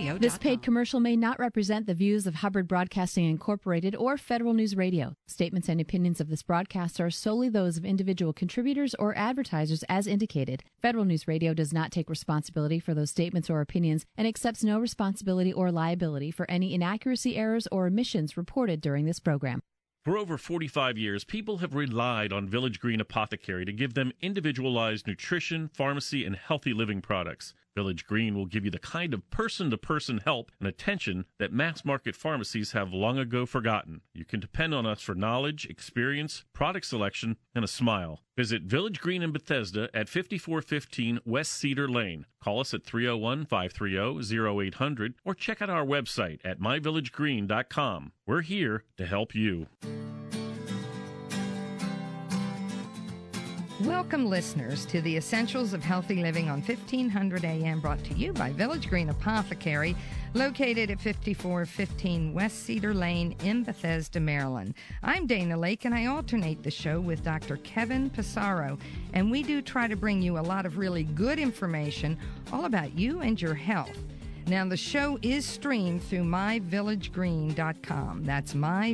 VoiceAmericaRadio.com. This paid commercial may not represent the views of Hubbard Broadcasting Incorporated or Federal News Radio. Statements and opinions of this broadcast are solely those of individual contributors or advertisers as indicated. Federal News Radio does not take responsibility for those statements or opinions and accepts no responsibility or liability for any inaccuracy, errors, or omissions reported during this program. For over 45 years, people have relied on Village Green Apothecary to give them individualized nutrition, pharmacy, and healthy living products. Village Green will give you the kind of person-to-person help and attention that mass-market pharmacies have long ago forgotten. You can depend on us for knowledge, experience, product selection, and a smile. Visit Village Green in Bethesda at 5415 West Cedar Lane. Call us at 301-530-0800 or check out our website at myvillagegreen.com. We're here to help you. Welcome, listeners, to the Essentials of Healthy Living on 1500 AM, brought to you by Village Green Apothecary, located at 5415 West Cedar Lane in Bethesda, Maryland. I'm Dana Lake, and I alternate the show with Dr. Kevin Passaro, and we do try to bring you a lot of really good information all about you and your health. Now, the show is streamed through myvillagegreen.com. That's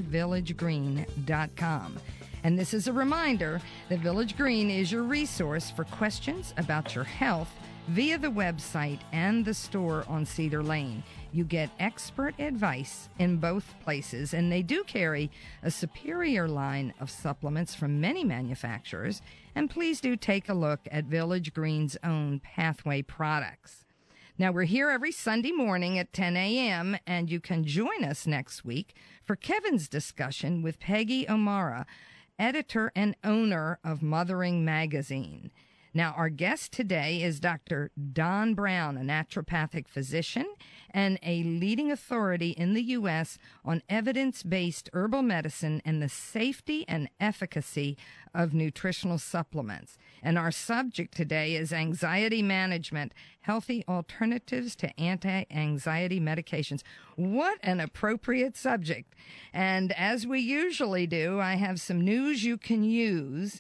myvillagegreen.com. And this is a reminder that Village Green is your resource for questions about your health via the website and the store on Cedar Lane. You get expert advice in both places, and they do carry a superior line of supplements from many manufacturers. And please do take a look at Village Green's own Pathway products. Now, we're here every Sunday morning at 10 a.m., and you can join us next week for Kevin's discussion with Peggy O'Mara, editor and owner of Mothering Magazine. Now, our guest today is Dr. Don Brown, a naturopathic physician and a leading authority in the U.S. on evidence-based herbal medicine and the safety and efficacy of nutritional supplements. And our subject today is anxiety management, healthy alternatives to anti-anxiety medications. What an appropriate subject. And as we usually do, I have some news you can use.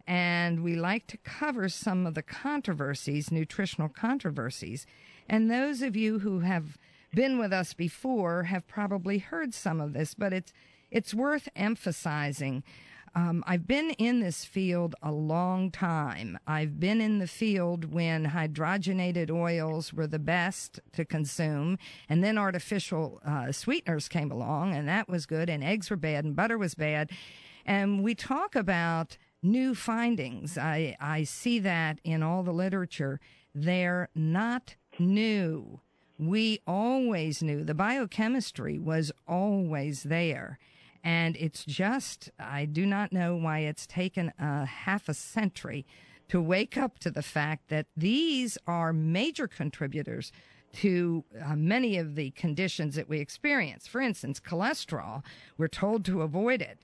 And we like to cover some of the controversies, nutritional controversies. And those of you who have been with us before have probably heard some of this, but it's worth emphasizing. I've been in this field a long time. I've been in the field when hydrogenated oils were the best to consume, and then artificial sweeteners came along, and that was good, and eggs were bad, and butter was bad. And we talk about new findings. I see that in all the literature. They're not new. We always knew. The biochemistry was always there. And it's just, I do not know why it's taken half a century to wake up to the fact that these are major contributors to many of the conditions that we experience. For instance, cholesterol, we're told to avoid it.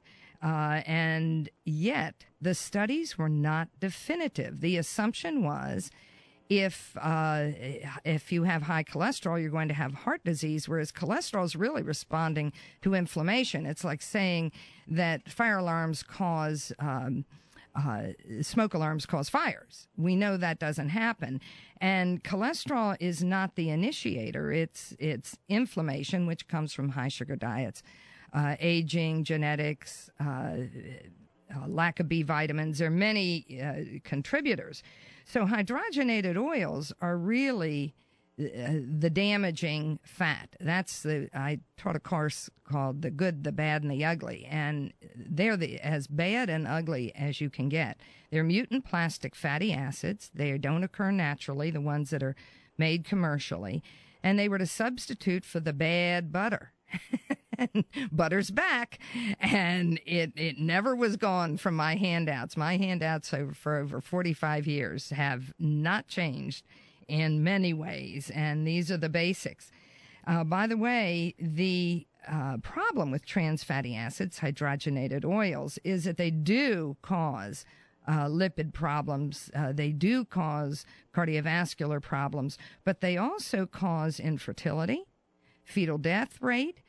And yet the studies were not definitive. The assumption was if you have high cholesterol, you're going to have heart disease, whereas cholesterol is really responding to inflammation. It's like saying that fire alarms cause smoke alarms cause fires. We know that doesn't happen. And cholesterol is not the initiator. It's inflammation, which comes from high sugar diets. Aging, genetics, lack of B vitamins. There are many contributors. So hydrogenated oils are really the damaging fat. I taught a course called The Good, the Bad, and the Ugly, and they're as bad and ugly as you can get. They're mutant plastic fatty acids. They don't occur naturally, the ones that are made commercially, and they were to substitute for the bad butter. And butter's back, and it never was gone from my handouts. My handouts for over 45 years have not changed in many ways, and these are the basics. By the way, the problem with trans fatty acids, hydrogenated oils, is that they do cause lipid problems. They do cause cardiovascular problems, but they also cause infertility, fetal death rate.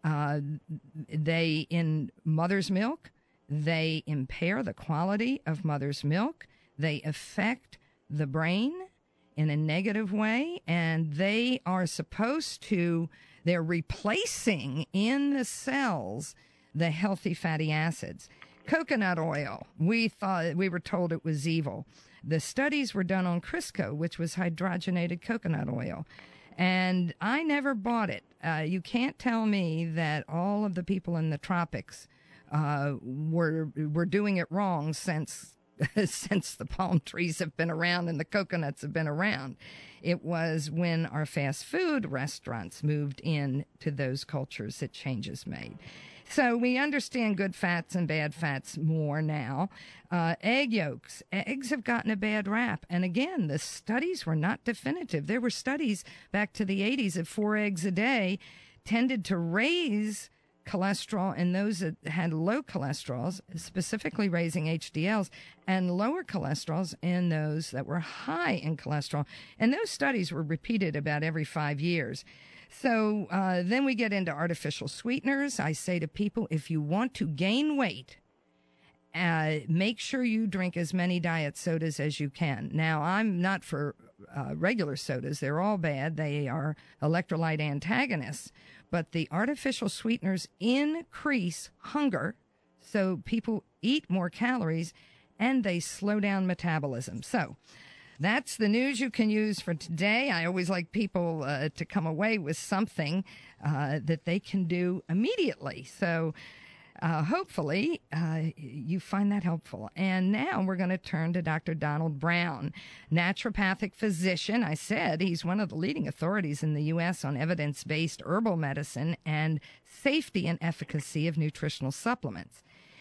In mother's milk, they impair the quality of mother's milk. They affect the brain. in a negative way, and they are supposed to, they're replacing in the cells the healthy fatty acids. Coconut oil, we were told it was evil. The studies were done on Crisco, which was hydrogenated coconut oil, and I never bought it. You can't tell me that all of the people in the tropics were doing it wrong since the palm trees have been around and the coconuts have been around. It was when our fast food restaurants moved in to those cultures that changes made. So we understand good fats and bad fats more now. Egg yolks. Eggs have gotten a bad rap. And again, the studies were not definitive. There were studies back to the 80s that 4 eggs a day tended to raise cholesterol in those that had low cholesterols, specifically raising HDLs, and lower cholesterols in those that were high in cholesterol. And those studies were repeated about every 5 years. So then we get into artificial sweeteners. I say to people, if you want to gain weight, make sure you drink as many diet sodas as you can. Now, I'm not for regular sodas. They're all bad. They are electrolyte antagonists. But the artificial sweeteners increase hunger, so people eat more calories, and they slow down metabolism. So that's the news you can use for today. I always like people to come away with something that they can do immediately. So hopefully you find that helpful. And now we're going to turn to Dr. Donald Brown, naturopathic physician. I said he's one of the leading authorities in the U.S. on evidence-based herbal medicine and safety and efficacy of nutritional supplements.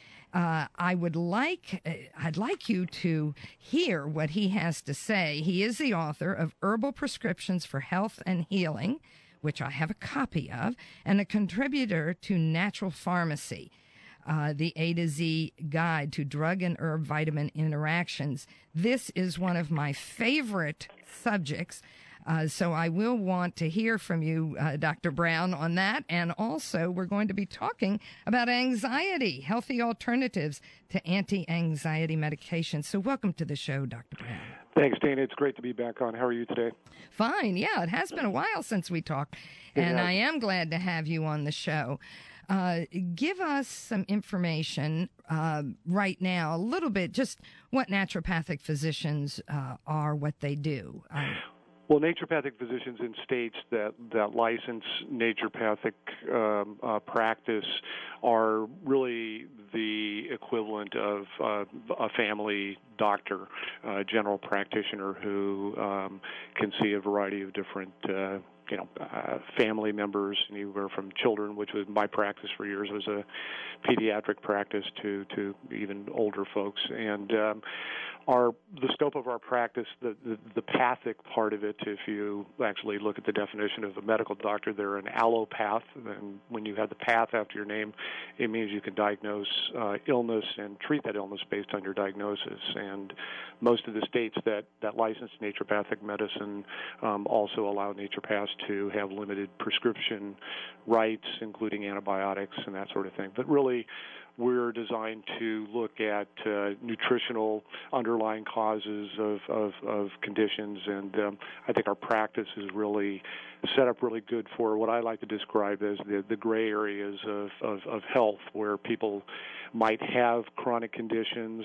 I'd like you to hear what he has to say. He is the author of Herbal Prescriptions for Health and Healing, which I have a copy of, and a contributor to Natural Pharmacy, the A to Z Guide to Drug and Herb Vitamin Interactions. This is one of my favorite subjects. So I will want to hear from you, Dr. Brown, on that. And also, we're going to be talking about anxiety, healthy alternatives to anti-anxiety medications. So welcome to the show, Dr. Brown. Thanks, Dana. It's great to be back on. How are you today? Fine. Yeah, it has been a while since we talked, and I am glad to have you on the show. Give us some information right now, a little bit, just what naturopathic physicians are, what they do. Well, naturopathic physicians in states that license naturopathic practice are really the equivalent of a family doctor, general practitioner who can see a variety of different family members, anywhere from children, which was my practice for years, was a pediatric practice, to even older folks. And the scope of our practice, the pathic part of it, if you actually look at the definition of a medical doctor, they're an allopath. And when you have the path after your name, it means you can diagnose illness and treat that illness based on your diagnosis. And most of the states that license naturopathic medicine also allow naturopaths to have limited prescription rights, including antibiotics and that sort of thing. But really, we're designed to look at nutritional underlying causes of conditions, and I think our practice is really set up really good for what I like to describe as the gray areas of health, where people might have chronic conditions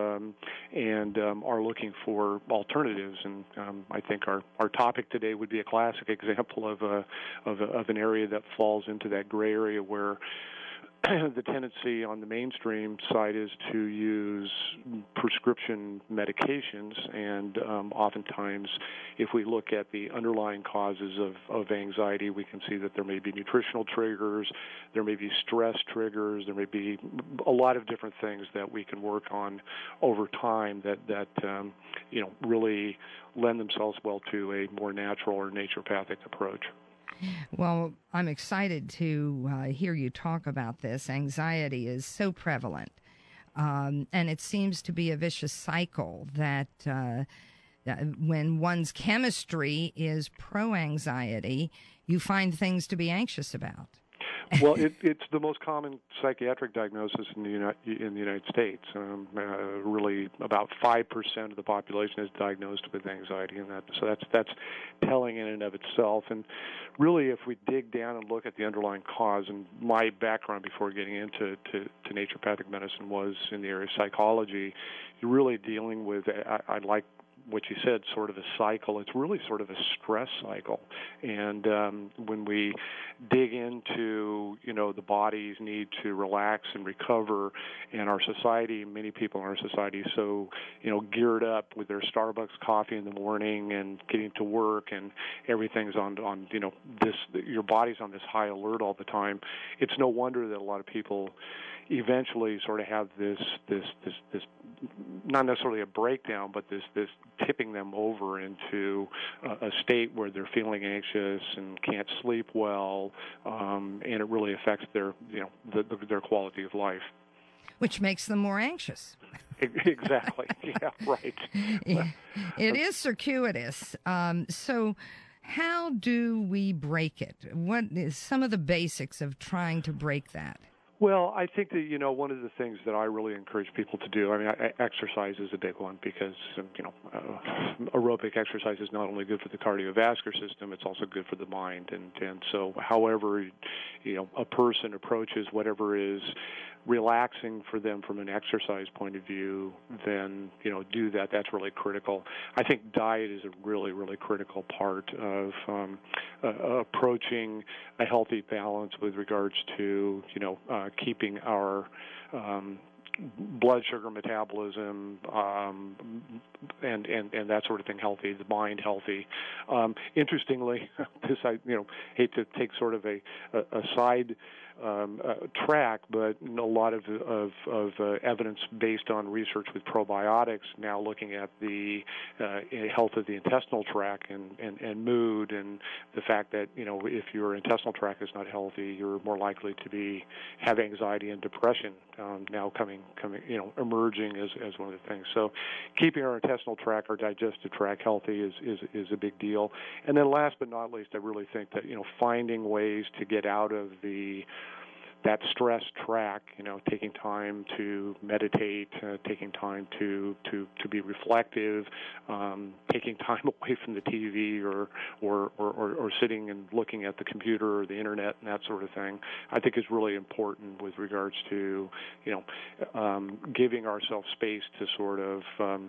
and are looking for alternatives. And I think our topic today would be a classic example of an area that falls into that gray area, where the tendency on the mainstream side is to use prescription medications, and oftentimes if we look at the underlying causes of anxiety, we can see that there may be nutritional triggers, there may be stress triggers, there may be a lot of different things that we can work on over time that really lend themselves well to a more natural or naturopathic approach. Well, I'm excited to hear you talk about this. Anxiety is so prevalent, and it seems to be a vicious cycle that when one's chemistry is pro-anxiety, you find things to be anxious about. Well, it's the most common psychiatric diagnosis in the United States. Really, about 5% of the population is diagnosed with anxiety, and that's telling in and of itself. And really, if we dig down and look at the underlying cause, and my background before getting into naturopathic medicine was in the area of psychology, you're really dealing with I like what you said, sort of a cycle. It's really sort of a stress cycle. And when we dig into, the body's need to relax and recover, and our society, many people in our society, so, geared up with their Starbucks coffee in the morning and getting to work, and everything's on this, your body's on this high alert all the time. It's no wonder that a lot of people eventually sort of have this not necessarily a breakdown, but this tipping them over into a state where they're feeling anxious and can't sleep well, and it really affects their their quality of life. Which makes them more anxious. Exactly. Yeah, right. It is circuitous. So how do we break it? What is some of the basics of trying to break that? Well, I think that, one of the things that I really encourage people to do, exercise is a big one, because, aerobic exercise is not only good for the cardiovascular system, it's also good for the mind. And so however, a person approaches whatever is relaxing for them from an exercise point of view, then, do that. That's really critical. I think diet is a really, really critical part of approaching a healthy balance with regards to, keeping our blood sugar metabolism and that sort of thing healthy, the mind healthy. Interestingly, this I hate to take sort of a side track, but a lot of evidence based on research with probiotics now looking at the health of the intestinal tract and mood, and the fact that if your intestinal tract is not healthy, you're more likely to have anxiety and depression now emerging as one of the things. So keeping our intestinal tract, our digestive tract healthy is a big deal. And then last but not least, I really think that finding ways to get out of that stress track, taking time to meditate, taking time to be reflective, taking time away from the TV or sitting and looking at the computer or the internet and that sort of thing, I think is really important with regards to, giving ourselves space to sort of,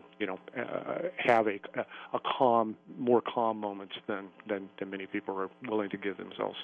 have a more calm moments than many people are willing to give themselves.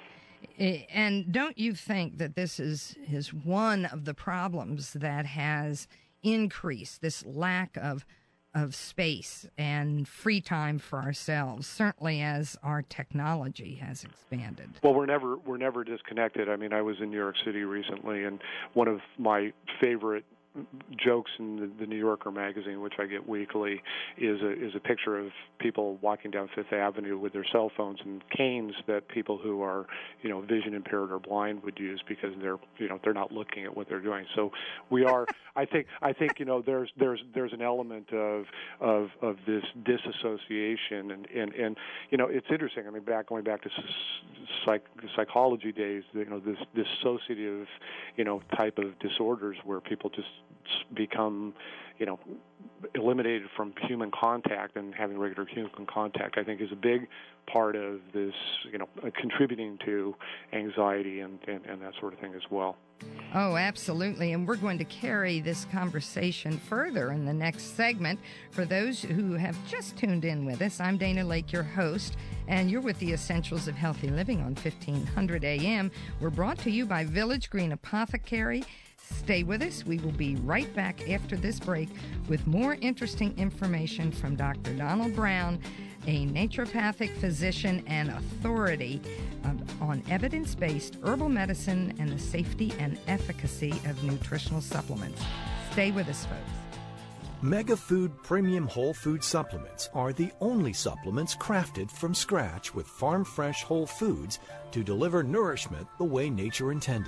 And don't you think that this is one of the problems that has increased, this lack of space and free time for ourselves, certainly as our technology has expanded? Well, we're never disconnected. I was in New York City recently, and one of my favorite jokes in the New Yorker magazine, which I get weekly, is a picture of people walking down Fifth Avenue with their cell phones and canes that people who are vision impaired or blind would use, because they're not looking at what they're doing. So we are. I think there's an element of this disassociation, and it's interesting. Going back to psychology days, this dissociative type of disorders where people just become eliminated from human contact and having regular human contact, I think is a big part of this, contributing to anxiety and that sort of thing as well. Oh, absolutely. And we're going to carry this conversation further in the next segment. For those who have just tuned in with us, I'm Dana Lake, your host, and you're with the Essentials of Healthy Living on 1500 AM. We're brought to you by Village Green Apothecary. Stay with us. We will be right back after this break with more interesting information from Dr. Donald Brown, a naturopathic physician and authority on evidence-based herbal medicine and the safety and efficacy of nutritional supplements. Stay with us, folks. MegaFood Premium Whole Food Supplements are the only supplements crafted from scratch with farm-fresh whole foods to deliver nourishment the way nature intended.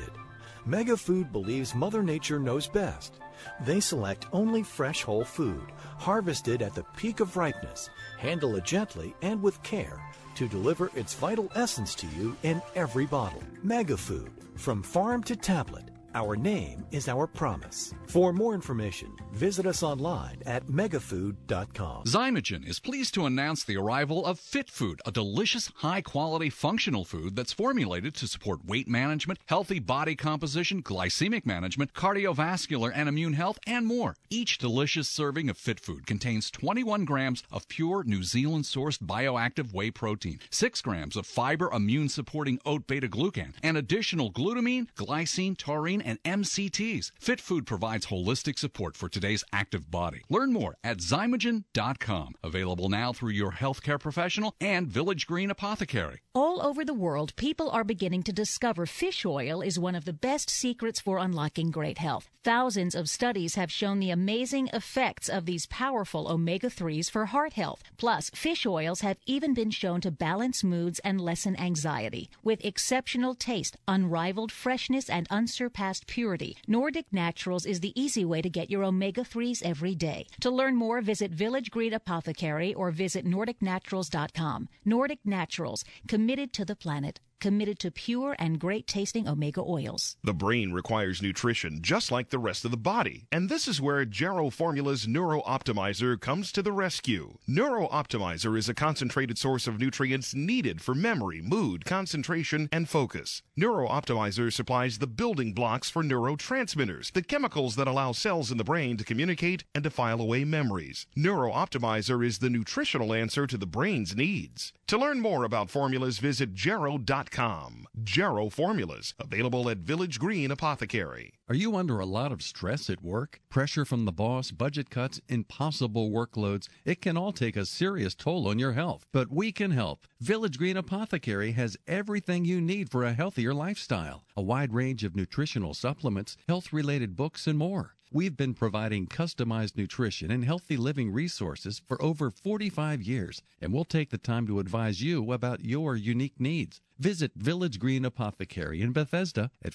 MegaFood believes Mother Nature knows best. They select only fresh whole food, harvested at the peak of ripeness, handle it gently and with care to deliver its vital essence to you in every bottle. MegaFood, from farm to tablet. Our name is our promise. For more information, visit us online at megafood.com. Zymogen is pleased to announce the arrival of Fit Food, a delicious, high-quality functional food that's formulated to support weight management, healthy body composition, glycemic management, cardiovascular and immune health, and more. Each delicious serving of Fit Food contains 21 grams of pure New Zealand-sourced bioactive whey protein, 6 grams of fiber immune-supporting oat beta-glucan, and additional glutamine, glycine, taurine, and MCTs. Fit Food provides holistic support for today's active body. Learn more at Zymogen.com. Available now through your healthcare professional and Village Green Apothecary. All over the world, people are beginning to discover fish oil is one of the best secrets for unlocking great health. Thousands of studies have shown the amazing effects of these powerful omega-3s for heart health. Plus, fish oils have even been shown to balance moods and lessen anxiety. With exceptional taste, unrivaled freshness, and unsurpassed purity, Nordic Naturals is the easy way to get your omega-3s every day. To learn more, visit Village Green Apothecary or visit NordicNaturals.com. Nordic Naturals, committed to the planet, committed to pure and great-tasting omega oils. The brain requires nutrition just like the rest of the body, and this is where Jarrow Formula's Neuro Optimizer comes to the rescue. Neuro Optimizer is a concentrated source of nutrients needed for memory, mood, concentration, and focus. Neuro Optimizer supplies the building blocks for neurotransmitters, the chemicals that allow cells in the brain to communicate and to file away memories. Neuro Optimizer is the nutritional answer to the brain's needs. To learn more about formulas, visit Jarrow.com. Jarrow Formulas, available at Village Green Apothecary. Are you under a lot of stress at work? Pressure from the boss, budget cuts, impossible workloads? It can all take a serious toll on your health, but we can help. Village Green Apothecary has everything you need for a healthier lifestyle. A wide range of nutritional supplements, health-related books, and more. We've been providing customized nutrition and healthy living resources for over 45 years, and we'll take the time to advise you about your unique needs. Visit Village Green Apothecary in Bethesda at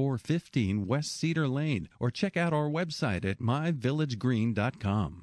5415 West Cedar Lane, or check out our website at myvillagegreen.com.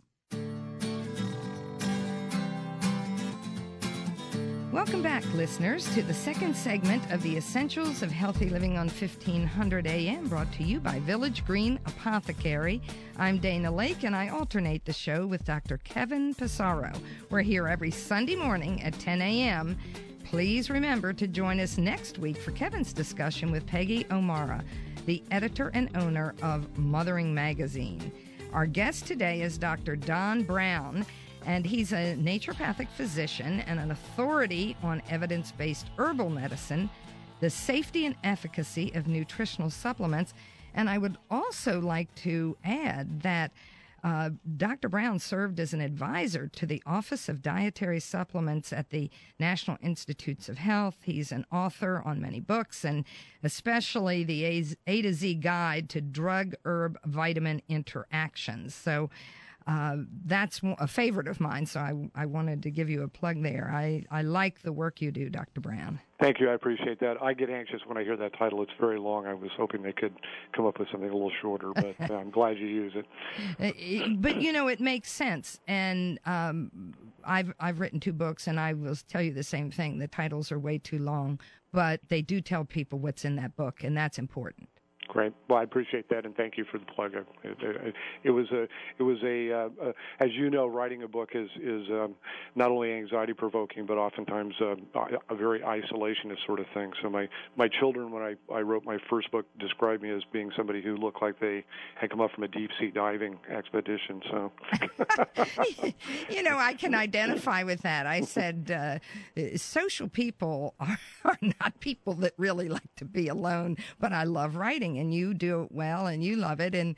Welcome back, listeners, to the second segment of the Essentials of Healthy Living on 1500 AM, brought to you by Village Green Apothecary. I'm Dana Lake, and I alternate the show with Dr. Kevin Pissarro. We're here every Sunday morning at 10 a.m. Please remember to join us next week for Kevin's discussion with Peggy O'Mara, the editor and owner of Mothering Magazine. Our guest today is Dr. Don Brown, and he's a naturopathic physician and an authority on evidence-based herbal medicine, the safety and efficacy of nutritional supplements. And I would also like to add that Dr. Brown served as an advisor to the Office of Dietary Supplements at the National Institutes of Health. He's an author on many books, and especially the A to Z Guide to Drug-Herb-Vitamin Interactions. So that's a favorite of mine, so I wanted to give you a plug there. I like the work you do, Dr. Brown. Thank you. I appreciate that. I get anxious when I hear that title. It's very long. I was hoping they could come up with something a little shorter, but I'm glad you use it. But, you know, it makes sense. And I've written 2 books, and I will tell you the same thing. The titles are way too long, but they do tell people what's in that book, and that's important. Great. Well, I appreciate that, and thank you for the plug. It was as you know, writing a book is not only anxiety provoking, but oftentimes a very isolationist sort of thing. So my children, when I wrote my first book, described me as being somebody who looked like they had come up from a deep sea diving expedition. So, you know, I can identify with that. I said social people are not people that really like to be alone, but I love writing. And you do it well, and you love it. And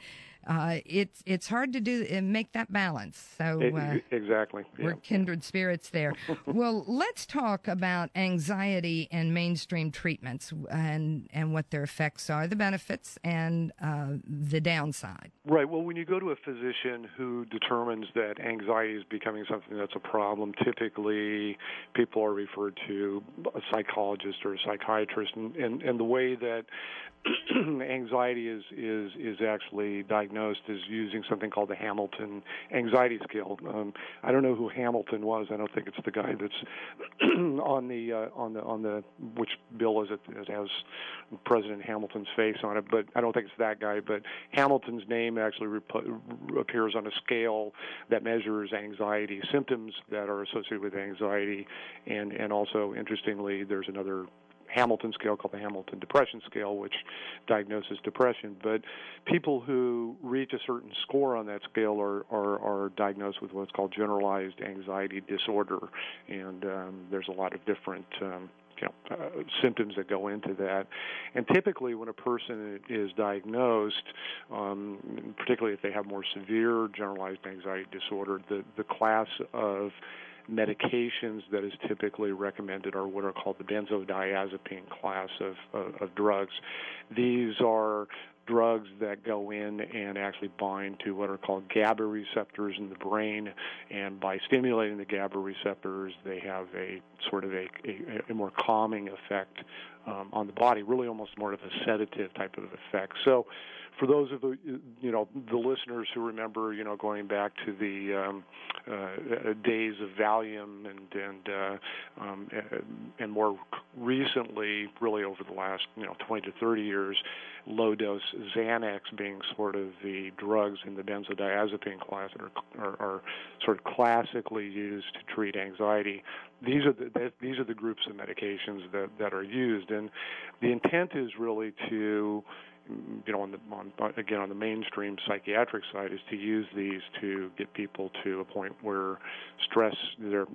it's hard to do and make that balance. So exactly, we're kindred spirits there. Well, let's talk about anxiety and mainstream treatments and what their effects are, the benefits and the downside. Right. Well, when you go to a physician who determines that anxiety is becoming something that's a problem, typically people are referred to a psychologist or a psychiatrist, and the way that anxiety is actually diagnosed is using something called the Hamilton Anxiety Scale. I don't know who Hamilton was. I don't think it's the guy that's on the which bill is it? It has President Hamilton's face on it, but I don't think it's that guy. But Hamilton's name actually appears on a scale that measures anxiety, symptoms that are associated with anxiety, and also, interestingly, there's another Hamilton scale called the Hamilton Depression Scale, which diagnoses depression. But people who reach a certain score on that scale are diagnosed with what's called generalized anxiety disorder, and there's a lot of different symptoms that go into that. And typically when a person is diagnosed, particularly if they have more severe generalized anxiety disorder, the class of medications that is typically recommended are what are called the benzodiazepine class of drugs. These are drugs that go in and actually bind to what are called GABA receptors in the brain, and by stimulating the GABA receptors, they have a sort of a more calming effect on the body, really almost more of a sedative type of effect. So for those of the listeners who remember, going back to the days of Valium and more recently, really over the last 20 to 30 years, low-dose Xanax being sort of the drugs in the benzodiazepine class that are sort of classically used to treat anxiety. These are the groups of medications that are used, and the intent is really to, on the mainstream psychiatric side, is to use these to get people to a point where stress, their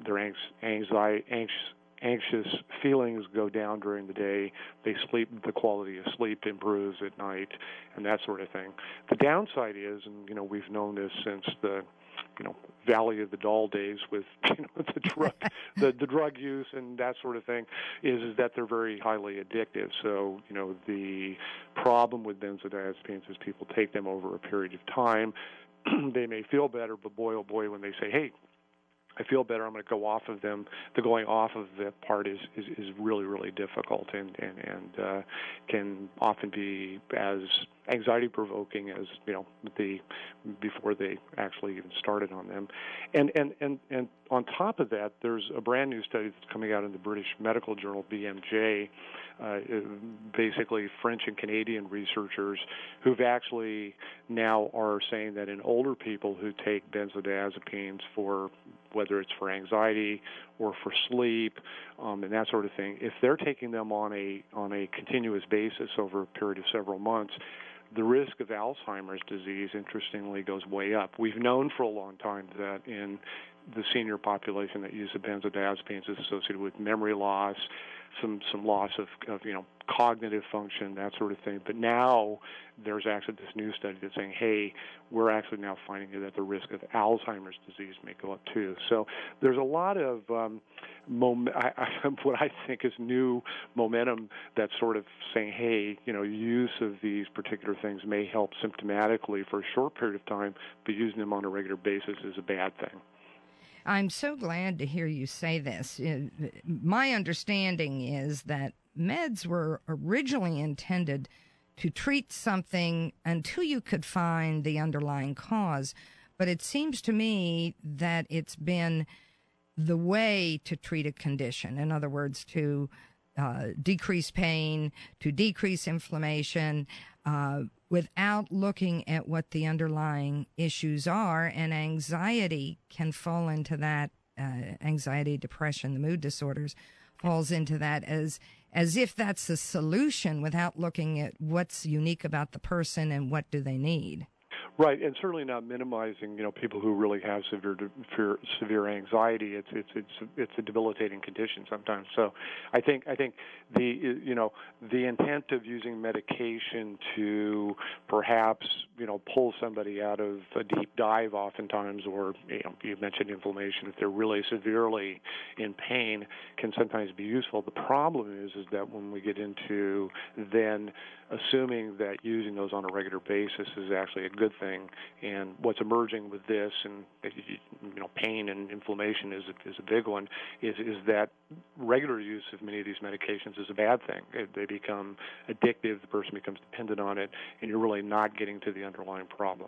anxious feelings go down during the day. They sleep, the quality of sleep improves at night, and that sort of thing. The downside is, and we've known this since the Valley of the Doll days with the drug use and that sort of thing, is that they're very highly addictive. So the problem with benzodiazepines is people take them over a period of time. They may feel better, but boy oh boy, when they say, hey, I feel better, I'm going to go off of them, the going off of that part is really, really difficult and can often be as anxiety-provoking as, before they actually even started on them. And on top of that, there's a brand new study that's coming out in the British Medical Journal, BMJ, basically French and Canadian researchers who've actually now are saying that in older people who take benzodiazepines for whether it's for anxiety or for sleep and that sort of thing, if they're taking them on a continuous basis over a period of several months, the risk of Alzheimer's disease, interestingly, goes way up. We've known for a long time that in the senior population that uses benzodiazepines is associated with memory loss, some loss of cognitive function, that sort of thing. But now there's actually this new study that's saying, hey, we're actually now finding that the risk of Alzheimer's disease may go up too. So there's a lot of what I think is new momentum that's sort of saying, hey, use of these particular things may help symptomatically for a short period of time, but using them on a regular basis is a bad thing. I'm so glad to hear you say this. My understanding is that meds were originally intended to treat something until you could find the underlying cause. But it seems to me that it's been the way to treat a condition. In other words, to decrease pain, to decrease inflammation, without looking at what the underlying issues are. And anxiety can fall into that, anxiety, depression, the mood disorders falls into that as if that's a solution without looking at what's unique about the person and what do they need. Right, and certainly not minimizing, people who really have severe anxiety. It's a debilitating condition sometimes. So, I think the intent of using medication to perhaps pull somebody out of a deep dive, oftentimes, or you mentioned inflammation. If they're really severely in pain, can sometimes be useful. The problem is that when we get into then assuming that using those on a regular basis is actually a good thing, and what's emerging with this, and pain and inflammation is a big one, is that regular use of many of these medications is a bad thing. They become addictive, the person becomes dependent on it, and you're really not getting to the underlying problem.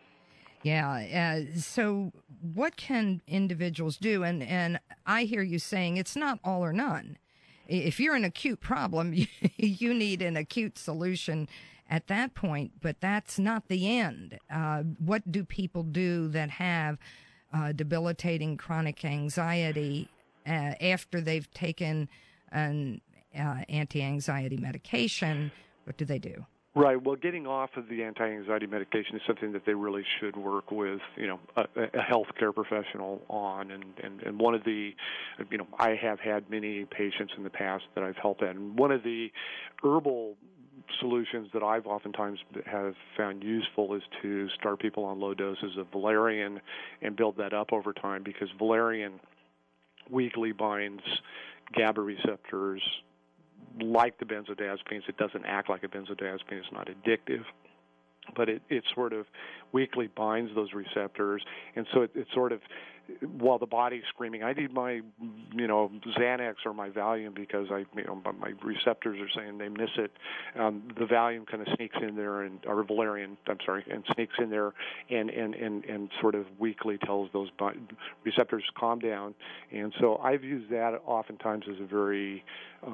Yeah. So what can individuals do? And I hear you saying it's not all or none. If you're an acute problem, you need an acute solution at that point, but that's not the end. What do people do that have debilitating chronic anxiety after they've taken an anti-anxiety medication? What do they do? Right. Well, getting off of the anti-anxiety medication is something that they really should work with, a healthcare professional on. And one of the, I have had many patients in the past that I've helped at, and one of the herbal solutions that I've oftentimes have found useful is to start people on low doses of valerian and build that up over time, because valerian weakly binds GABA receptors like the benzodiazepines. It doesn't act like a benzodiazepine. It's not addictive, but it sort of weakly binds those receptors, and so it sort of, while the body's screaming, I need my, Xanax or my Valium because my receptors are saying they miss it. The Valium kind of sneaks in there, or Valerian, and sneaks in there and sort of weakly tells those receptors calm down. And so I've used that oftentimes as a very,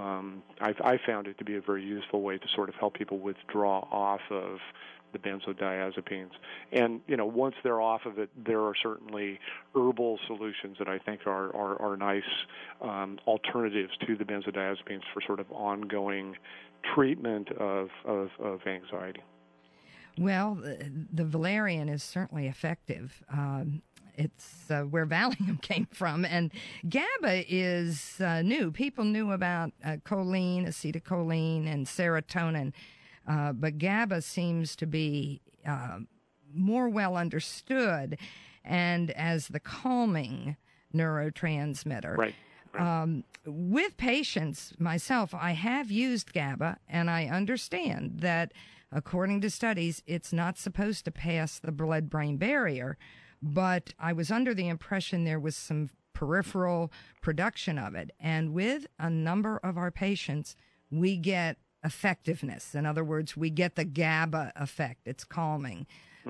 I found it to be a very useful way to sort of help people withdraw off of the benzodiazepines. And, once they're off of it, there are certainly herbal solutions that I think are nice alternatives to the benzodiazepines for sort of ongoing treatment of anxiety. Well, the valerian is certainly effective. It's where Valium came from. And GABA is new. People knew about choline, acetylcholine, and serotonin. But GABA seems to be more well understood and as the calming neurotransmitter. Right. With patients, myself, I have used GABA, and I understand that, according to studies, it's not supposed to pass the blood-brain barrier, but I was under the impression there was some peripheral production of it. And with a number of our patients, we get effectiveness. In other words, we get the GABA effect. It's calming,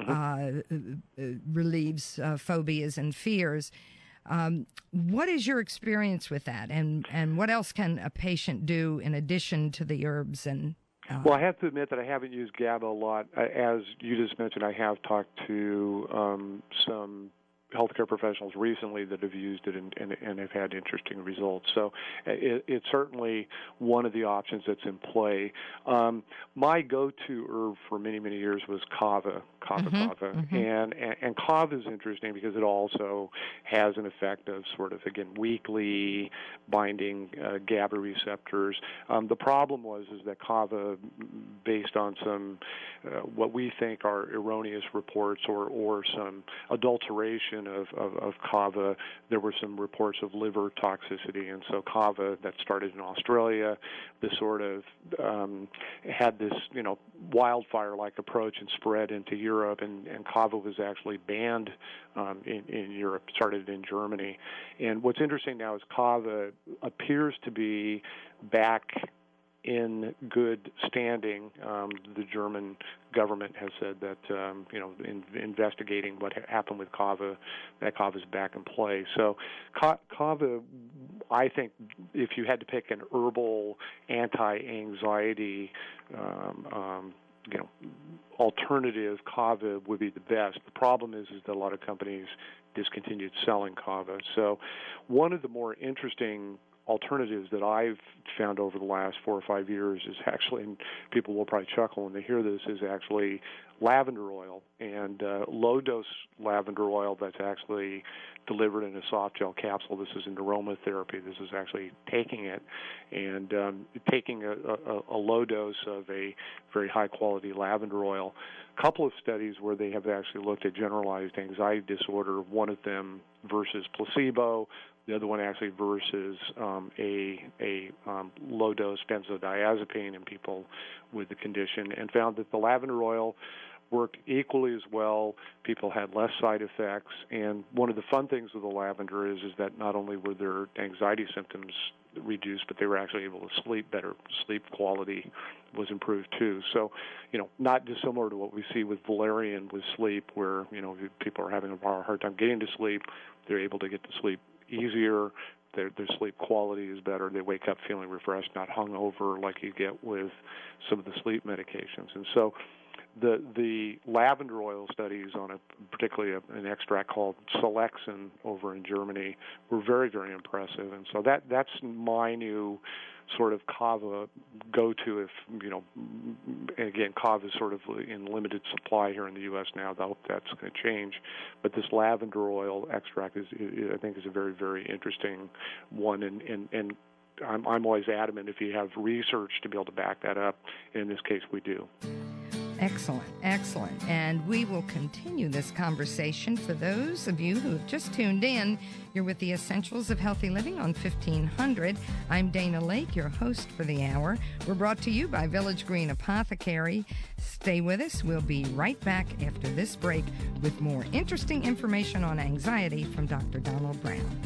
relieves phobias and fears. What is your experience with that, and what else can a patient do in addition to the herbs? And well, I have to admit that I haven't used GABA a lot. As you just mentioned, I have talked to some healthcare professionals recently that have used it and have had interesting results. So it's certainly one of the options that's in play. My go-to herb for many, many years was kava. And kava is interesting because it also has an effect of sort of, again, weakly binding GABA receptors. The problem is that kava, based on some what we think are erroneous reports or some adulteration of kava, there were some reports of liver toxicity, and so kava, that started in Australia, this sort of had this wildfire-like approach and spread into Europe, and kava was actually banned in Europe, started in Germany. And what's interesting now is kava appears to be back in good standing. The German government has said that, in investigating what happened with kava, that kava is back in play. So kava, I think, if you had to pick an herbal anti-anxiety alternative, kava would be the best. The problem is that a lot of companies discontinued selling kava. So one of the more interesting alternatives that I've found over the last 4 or 5 years is actually, and people will probably chuckle when they hear this, is actually lavender oil, and low-dose lavender oil that's actually delivered in a soft gel capsule. This isn't aromatherapy. This is actually taking it and taking a low dose of a very high-quality lavender oil. A couple of studies where they have actually looked at generalized anxiety disorder, one of them versus placebo, the other one actually versus a low-dose benzodiazepine in people with the condition, and found that the lavender oil worked equally as well. People had less side effects, and one of the fun things with the lavender is that not only were their anxiety symptoms reduced, but they were actually able to sleep better. Sleep quality was improved too. So, not dissimilar to what we see with valerian with sleep, where people are having a hard time getting to sleep. They're able to get to sleep easier. Their sleep quality is better. They wake up feeling refreshed, not hungover like you get with some of the sleep medications. And so the lavender oil studies on particularly an extract called Selexin over in Germany were very, very impressive. And so that's my new sort of kava go-to if, and again, kava is sort of in limited supply here in the U.S. now. I hope that's going to change. But this lavender oil extract I think is a very, very interesting one. And I'm always adamant if you have research to be able to back that up. And in this case, we do. Excellent, excellent. And we will continue this conversation. For those of you who have just tuned in, you're with the Essentials of Healthy Living on 1500. I'm Dana Lake, your host for the hour. We're brought to you by Village Green Apothecary. Stay with us. We'll be right back after this break with more interesting information on anxiety from Dr. Donald Brown.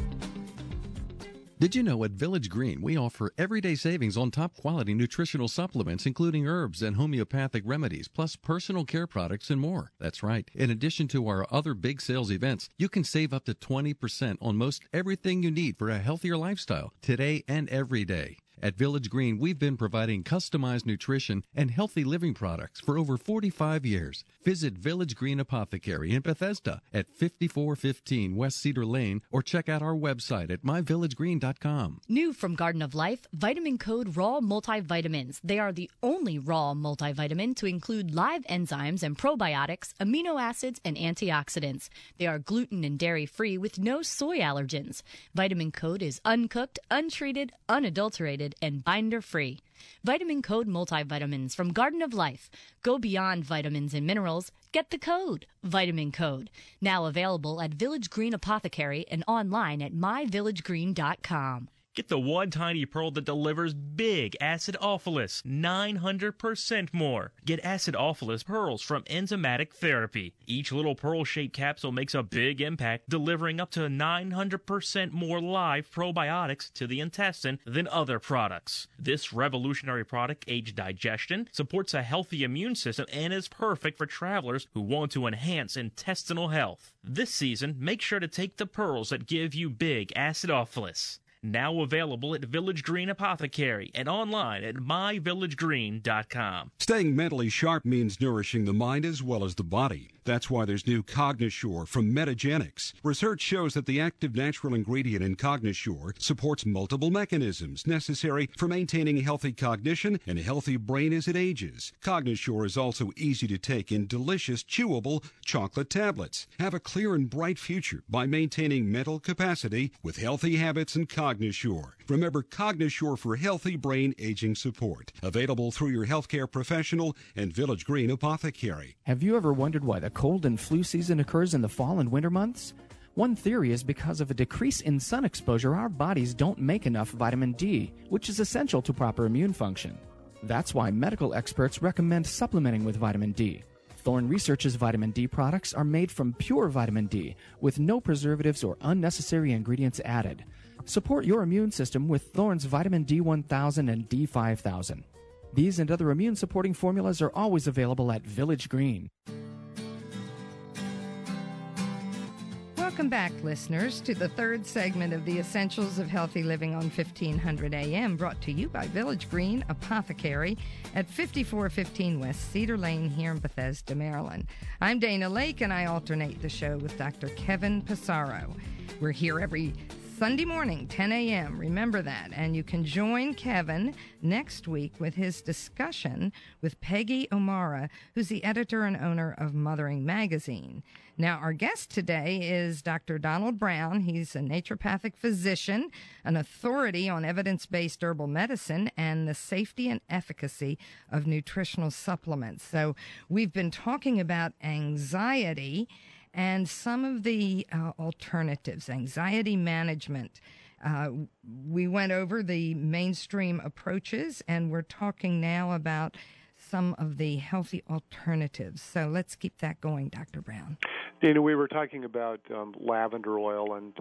Did you know at Village Green we offer everyday savings on top quality nutritional supplements, including herbs and homeopathic remedies, plus personal care products and more? That's right. In addition to our other big sales events, you can save up to 20% on most everything you need for a healthier lifestyle today and every day. At Village Green, we've been providing customized nutrition and healthy living products for over 45 years. Visit Village Green Apothecary in Bethesda at 5415 West Cedar Lane or check out our website at myvillagegreen.com. New from Garden of Life, Vitamin Code Raw Multivitamins. They are the only raw multivitamin to include live enzymes and probiotics, amino acids, and antioxidants. They are gluten and dairy-free with no soy allergens. Vitamin Code is uncooked, untreated, unadulterated, and binder-free. Vitamin Code multivitamins from Garden of Life. Go beyond vitamins and minerals. Get the code, Vitamin Code. Now available at Village Green Apothecary and online at myvillagegreen.com. Get the one tiny pearl that delivers big acidophilus, 900% more. Get acidophilus pearls from Enzymatic Therapy. Each little pearl-shaped capsule makes a big impact, delivering up to 900% more live probiotics to the intestine than other products. This revolutionary product aids digestion, supports a healthy immune system, and is perfect for travelers who want to enhance intestinal health. This season, make sure to take the pearls that give you big acidophilus. Now available at Village Green Apothecary and online at myvillagegreen.com. Staying mentally sharp means nourishing the mind as well as the body. That's why there's new Cognisure from Metagenics. Research shows that the active natural ingredient in Cognisure supports multiple mechanisms necessary for maintaining healthy cognition and a healthy brain as it ages. Cognisure is also easy to take in delicious, chewable chocolate tablets. Have a clear and bright future by maintaining mental capacity with healthy habits and Cognisure. Remember Cognisure for healthy brain aging support. Available through your healthcare professional and Village Green Apothecary. Have you ever wondered why the cold and flu season occurs in the fall and winter months? One theory is because of a decrease in sun exposure, our bodies don't make enough vitamin D, which is essential to proper immune function. That's why medical experts recommend supplementing with vitamin D. Thorne Research's vitamin D products are made from pure vitamin D with no preservatives or unnecessary ingredients added. Support your immune system with Thorne's vitamin D1000 and D5000. These and other immune-supporting formulas are always available at Village Green. Welcome back, listeners, to the third segment of the Essentials of Healthy Living on 1500 AM, brought to you by Village Green Apothecary at 5415 West Cedar Lane here in Bethesda, Maryland. I'm Dana Lake, and I alternate the show with Dr. Kevin Passaro. We're here every Sunday morning, 10 a.m. Remember that. And you can join Kevin next week with his discussion with Peggy O'Mara, who's the editor and owner of Mothering Magazine. Now, our guest today is Dr. Donald Brown. He's a naturopathic physician, an authority on evidence-based herbal medicine, and the safety and efficacy of nutritional supplements. So we've been talking about anxiety and some of the alternatives, anxiety management. We went over the mainstream approaches, and we're talking now about some of the healthy alternatives. So let's keep that going, Dr. Brown. Dana, we were talking about lavender oil and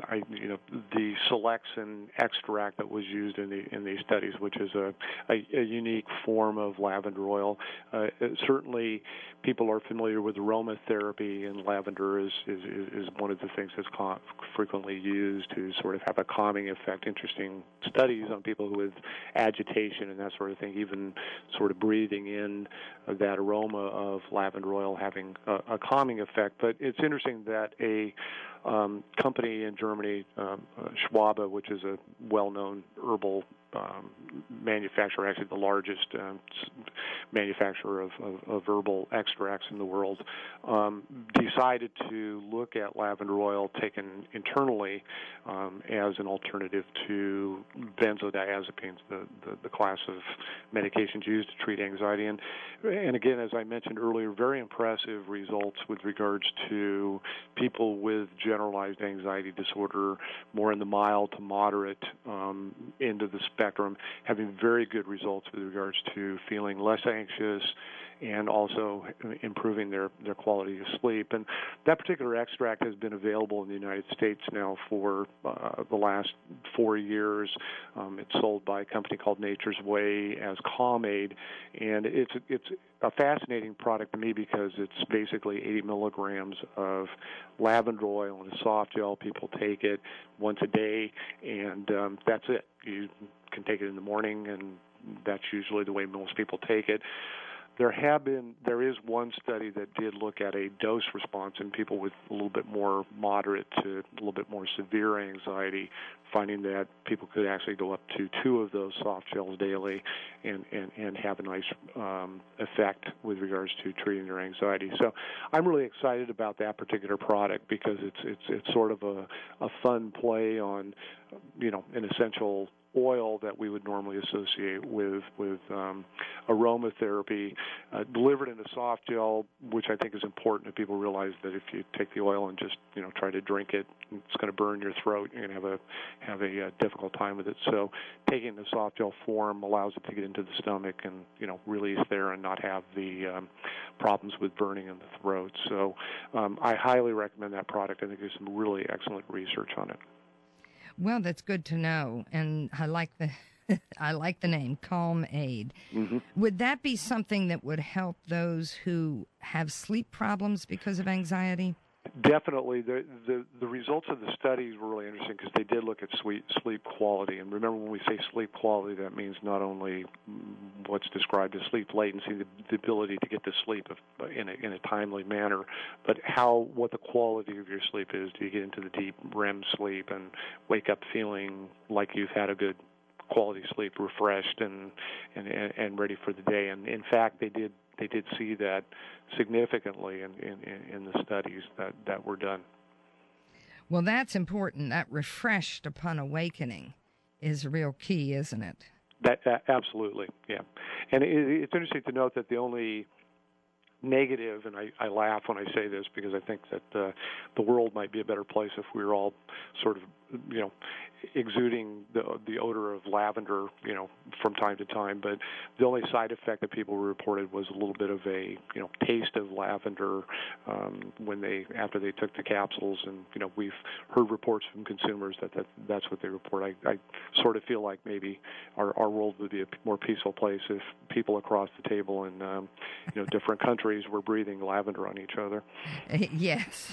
the Selexin extract that was used in these studies, which is a unique form of lavender oil. Certainly, people are familiar with aromatherapy, and lavender is one of the things that's frequently used to sort of have a calming effect. Interesting studies on people with agitation and that sort of thing, even sort of breathing in that aroma of lavender oil having a calming effect. But it's interesting that a company in Germany, Schwabe, which is a well-known herbal manufacturer, actually the largest manufacturer of herbal extracts in the world, decided to look at lavender oil taken internally as an alternative to benzodiazepines, the class of medications used to treat anxiety. And again, as I mentioned earlier, very impressive results with regards to people with generalized anxiety disorder, more in the mild to moderate end of the spectrum, having very good results with regards to feeling less anxious and also improving their quality of sleep. And that particular extract has been available in the United States now for the last 4 years. It's sold by a company called Nature's Way as Calm Aid, and it's a fascinating product to me because it's basically 80 milligrams of lavender oil in a soft gel. People take it once a day, and that's it. You can take it in the morning, and that's usually the way most people take it. There is one study that did look at a dose response in people with a little bit more moderate to a little bit more severe anxiety, finding that people could actually go up to 2 of those soft gels daily and have a nice effect with regards to treating their anxiety. So I'm really excited about that particular product because it's sort of a fun play on, an essential oil that we would normally associate with aromatherapy, delivered in a soft gel, which I think is important that people realize that if you take the oil and just try to drink it, it's going to burn your throat. You're going to have a difficult time with it. So taking the soft gel form allows it to get into the stomach and release there and not have the problems with burning in the throat. So I highly recommend that product. I think there's some really excellent research on it. Well, that's good to know, and I like the name, Calm Aid. Mm-hmm. Would that be something that would help those who have sleep problems because of anxiety? Definitely. The results of the studies were really interesting because they did look at sleep quality. And remember, when we say sleep quality, that means not only what's described as sleep latency, the ability to get to sleep in a timely manner, but what the quality of your sleep is. Do you get into the deep REM sleep and wake up feeling like you've had a good quality sleep, refreshed and ready for the day? And in fact, they did see that significantly in the studies that were done. Well, that's important. That refreshed upon awakening is a real key, isn't it? That absolutely, yeah. And it's interesting to note that the only negative, and I laugh when I say this because I think that the world might be a better place if we were all sort of, exuding the odor of lavender, from time to time. But the only side effect that people reported was a little bit of a, taste of lavender after they took the capsules. And we've heard reports from consumers that's what they report. I sort of feel like maybe our world would be a more peaceful place if people across the table in different countries were breathing lavender on each other. Yes.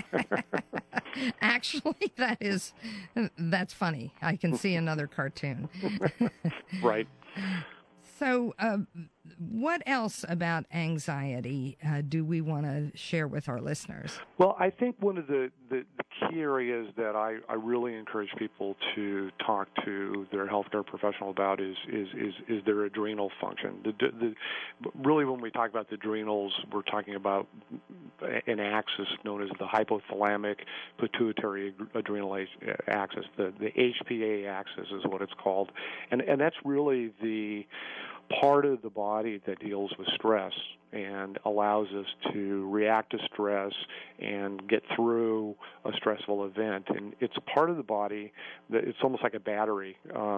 Actually, that's funny. I can see another cartoon. Right. So What else about anxiety do we want to share with our listeners? Well, I think one of the key areas that I really encourage people to talk to their healthcare professional about is their adrenal function. Really, when we talk about the adrenals, we're talking about an axis known as the hypothalamic pituitary adrenal axis. The HPA axis is what it's called, and that's really the part of the body that deals with stress and allows us to react to stress and get through a stressful event. And it's a part of the body that it's almost like a battery.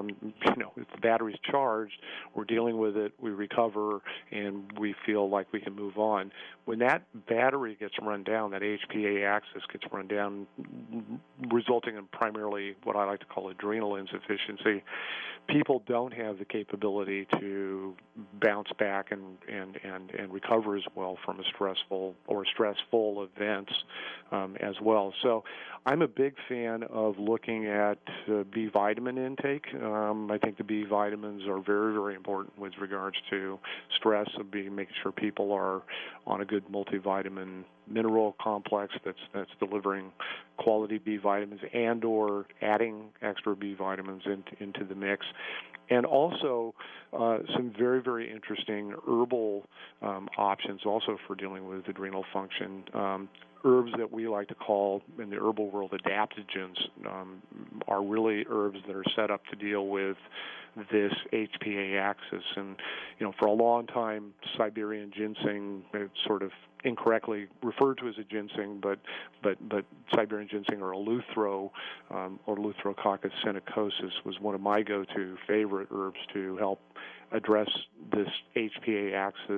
If the battery's charged, we're dealing with it, we recover, and we feel like we can move on. When that battery gets run down, that HPA axis gets run down, resulting in primarily what I like to call adrenal insufficiency, people don't have the capability to bounce back and recover as well from a stressful or stressful events as well. So I'm a big fan of looking at B vitamin intake. I think the B vitamins are very, very important with regards to stress, of making sure people are on a good multivitamin mineral complex that's delivering quality B vitamins and or adding extra B vitamins into the mix. And also some very, very interesting herbal options also for dealing with adrenal function. Herbs that we like to call, in the herbal world, adaptogens, are really herbs that are set up to deal with this HPA axis. And, for a long time, Siberian ginseng, it's sort of incorrectly referred to as a ginseng, but Siberian ginseng or Eleuthero or Eleutherococcus senicosus was one of my go-to favorite herbs to help address this HPA axis,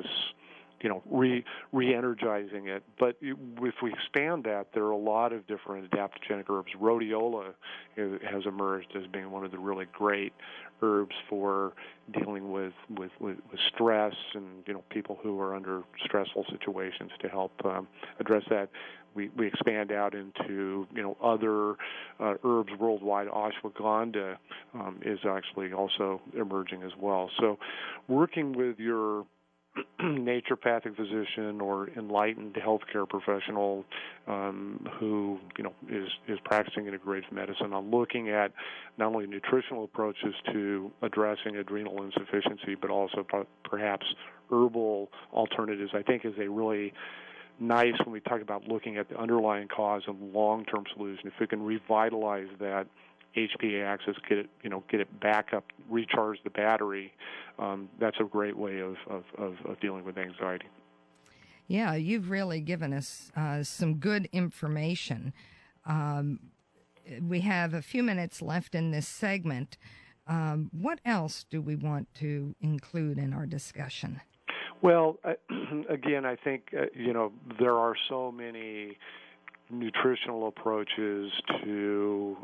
re-energizing it. But if we expand that, there are a lot of different adaptogenic herbs. Rhodiola has emerged as being one of the really great herbs for dealing with stress and people who are under stressful situations to help address that. We expand out into other herbs worldwide. Ashwagandha is actually also emerging as well. So working with your naturopathic physician or enlightened healthcare professional who is practicing integrative medicine on looking at not only nutritional approaches to addressing adrenal insufficiency, but also perhaps herbal alternatives, I think is a really nice, when we talk about looking at the underlying cause and long-term solution. If we can revitalize that HPA axis, get it back up, recharge the battery, that's a great way of dealing with anxiety. Yeah, you've really given us some good information. We have a few minutes left in this segment. What else do we want to include in our discussion? Well, again, I think, there are so many nutritional approaches to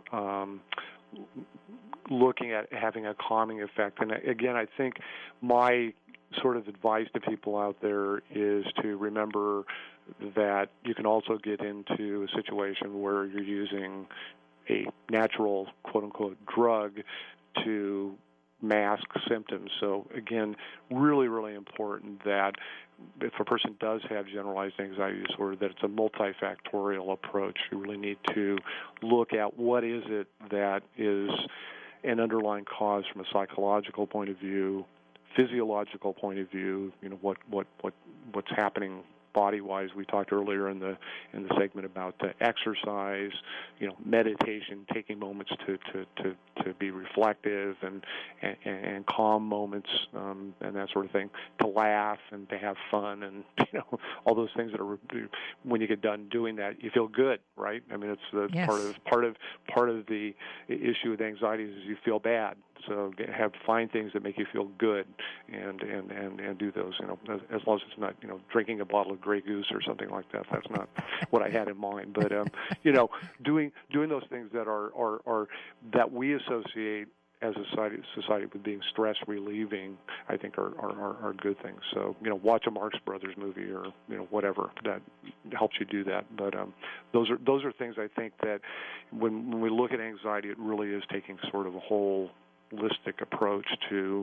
looking at having a calming effect. And again, I think my sort of advice to people out there is to remember that you can also get into a situation where you're using a natural, quote-unquote, drug to mask symptoms. So again, really, really important that if a person does have generalized anxiety disorder, that it's a multifactorial approach. You really need to look at what is it that is an underlying cause from a psychological point of view, physiological point of view, what's happening body-wise. We talked earlier in the segment about exercise, meditation, taking moments to be reflective and calm moments and that sort of thing, to laugh and to have fun and all those things that are, when you get done doing that, you feel good, right? I mean, it's yes. part of the issue with anxiety is you feel bad. So find things that make you feel good and do those, as long as it's not, drinking a bottle of Grey Goose or something like that. That's not what I had in mind. But, doing those things that are that we associate as a society with being stress relieving, I think are good things. So, watch a Marx Brothers movie or, whatever that helps you do that. But those are things I think that when we look at anxiety, it really is taking sort of a holistic approach to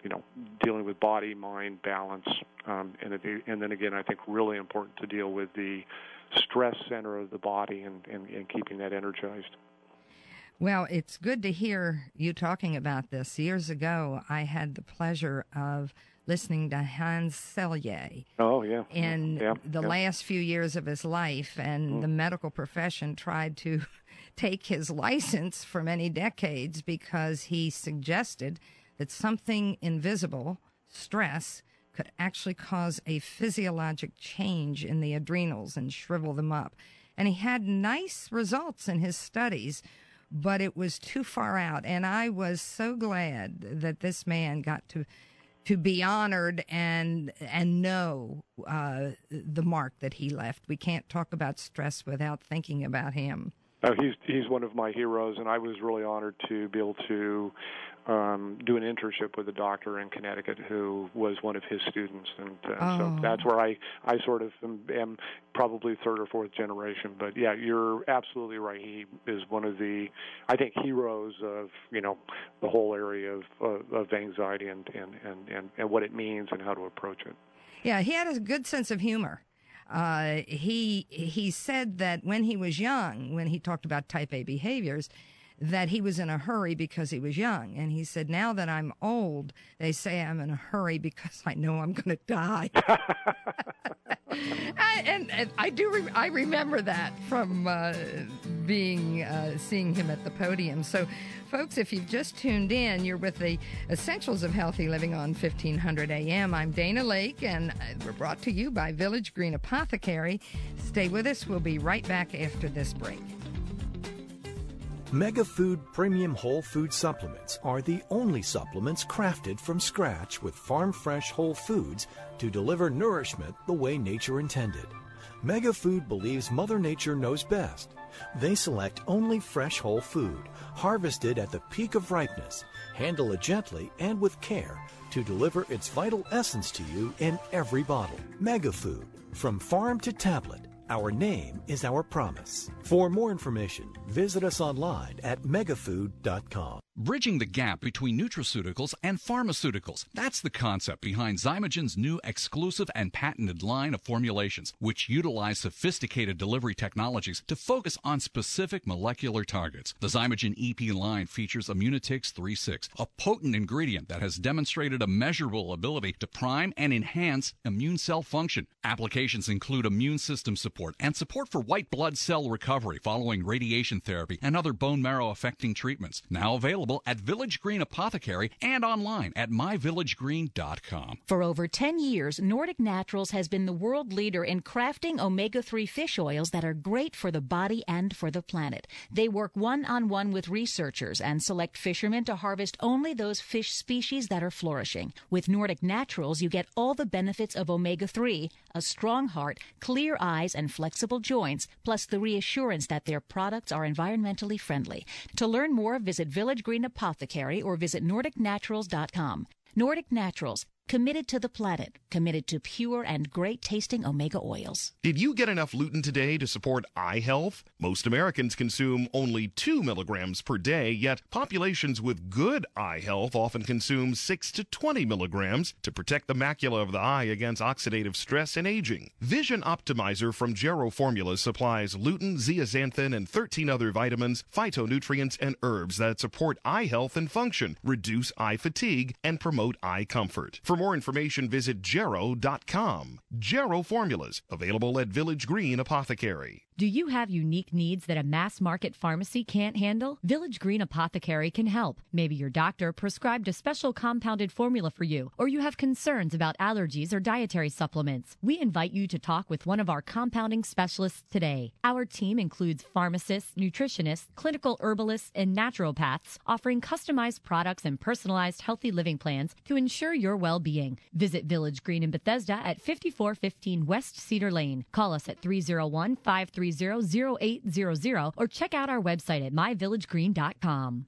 dealing with body, mind, balance, and then again, I think really important to deal with the stress center of the body and keeping that energized. Well, it's good to hear you talking about this. Years ago, I had the pleasure of listening to Hans Selye. Oh, yeah. In the last few years of his life, and the medical profession tried to take his license for many decades because he suggested that something invisible, stress, could actually cause a physiologic change in the adrenals and shrivel them up. And he had nice results in his studies, but it was too far out. And I was so glad that this man got to be honored and know the mark that he left. We can't talk about stress without thinking about him. He's one of my heroes, and I was really honored to be able to do an internship with a doctor in Connecticut who was one of his students, and so that's where I sort of am probably third or fourth generation. But yeah, you're absolutely right. He is one of the, I think, heroes of the whole area of anxiety and what it means and how to approach it. Yeah, he had a good sense of humor. He said that when he was young, when he talked about type A behaviors, that he was in a hurry because he was young. And he said, now that I'm old, they say I'm in a hurry because I know I'm going to die. and I remember that from seeing him at the podium. So, folks, if you've just tuned in, you're with the Essentials of Healthy Living on 1500 AM. I'm Dana Lake, and we're brought to you by Village Green Apothecary. Stay with us. We'll be right back after this break. MegaFood Premium Whole Food Supplements are the only supplements crafted from scratch with farm-fresh whole foods to deliver nourishment the way nature intended. MegaFood believes Mother Nature knows best. They select only fresh whole food, harvested at the peak of ripeness, handle it gently and with care to deliver its vital essence to you in every bottle. MegaFood, from farm to tablet. Our name is our promise. For more information, visit us online at megafood.com. Bridging the gap between nutraceuticals and pharmaceuticals. That's the concept behind Zymogen's new exclusive and patented line of formulations, which utilize sophisticated delivery technologies to focus on specific molecular targets. The Zymogen EP line features Immunitix 3.6, a potent ingredient that has demonstrated a measurable ability to prime and enhance immune cell function. Applications include immune system support and support for white blood cell recovery following radiation therapy and other bone marrow affecting treatments. Now available at Village Green Apothecary and online at myvillagegreen.com. For over 10 years, Nordic Naturals has been the world leader in crafting omega-3 fish oils that are great for the body and for the planet. They work one-on-one with researchers and select fishermen to harvest only those fish species that are flourishing. With Nordic Naturals, you get all the benefits of omega-3, a strong heart, clear eyes, and flexible joints, plus the reassurance that their products are environmentally friendly. To learn more, visit Village Green Apothecary or visit NordicNaturals.com. Nordic Naturals, committed to the planet, committed to pure and great-tasting omega oils. Did you get enough lutein today to support eye health? Most Americans consume only 2 milligrams per day, yet populations with good eye health often consume 6 to 20 milligrams to protect the macula of the eye against oxidative stress and aging. Vision Optimizer from Gero Formulas supplies lutein, zeaxanthin, and 13 other vitamins, phytonutrients, and herbs that support eye health and function, reduce eye fatigue, and promote eye comfort. For more information, visit Gero.com. Gero Formulas, available at Village Green Apothecary. Do you have unique needs that a mass market pharmacy can't handle? Village Green Apothecary can help. Maybe your doctor prescribed a special compounded formula for you, or you have concerns about allergies or dietary supplements. We invite you to talk with one of our compounding specialists today. Our team includes pharmacists, nutritionists, clinical herbalists, and naturopaths, offering customized products and personalized healthy living plans to ensure your well-being. Visit Village Green in Bethesda at 5415 West Cedar Lane. Call us at 301-530-0800 or check out our website at myvillagegreen.com.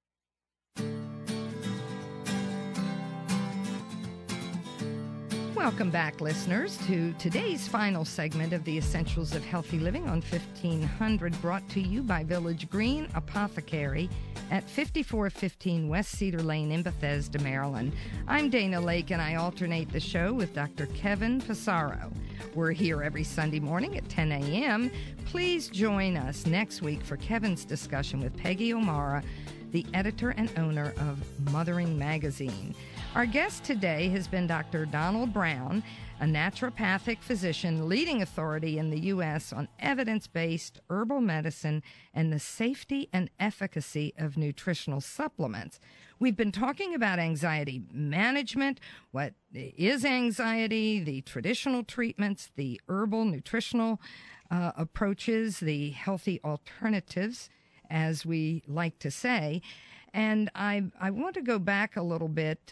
Welcome back, listeners, to today's final segment of the Essentials of Healthy Living on 1500, brought to you by Village Green Apothecary at 5415 West Cedar Lane in Bethesda, Maryland. I'm Dana Lake, and I alternate the show with Dr. Kevin Passaro. We're here every Sunday morning at 10 a.m. Please join us next week for Kevin's discussion with Peggy O'Mara, the editor and owner of Mothering Magazine. Our guest today has been Dr. Donald Brown, a naturopathic physician, leading authority in the U.S. on evidence-based herbal medicine and the safety and efficacy of nutritional supplements. We've been talking about anxiety management, what is anxiety, the traditional treatments, the herbal nutritional approaches, the healthy alternatives, as we like to say. And I want to go back a little bit.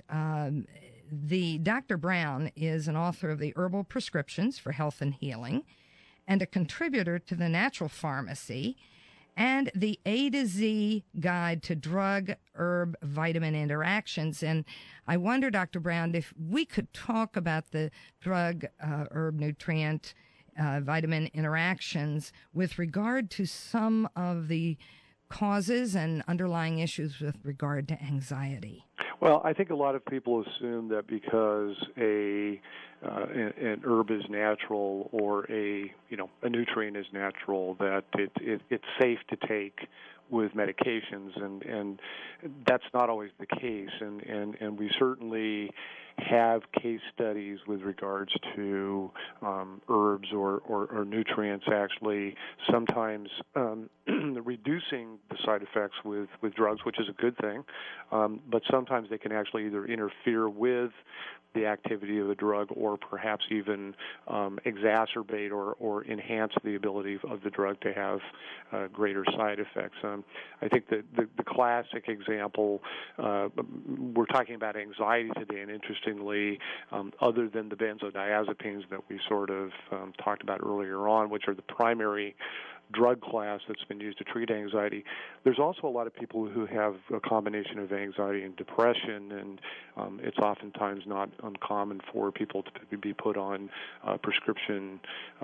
The Dr. Brown is an author of the Herbal Prescriptions for Health and Healing and a contributor to the Natural Pharmacy and the A to Z Guide to Drug, Herb, Vitamin Interactions. And I wonder, Dr. Brown, if we could talk about the drug, herb, nutrient, vitamin interactions with regard to some of the causes and underlying issues with regard to anxiety. Well, I think a lot of people assume that because an herb is natural or a nutrient is natural, that it's safe to take with medications, and that's not always the case. And we certainly have case studies with regards to herbs or nutrients actually sometimes reducing the side effects with drugs, which is a good thing, but sometimes they can actually either interfere with the activity of the drug or perhaps even exacerbate or enhance the ability of the drug to have greater side effects. I think that the classic example, we're talking about anxiety today, and interestingly, other than the benzodiazepines that we sort of talked about earlier on, which are the primary drug class that's been used to treat anxiety, there's also a lot of people who have a combination of anxiety and depression, and it's oftentimes not uncommon for people to be put on prescriptions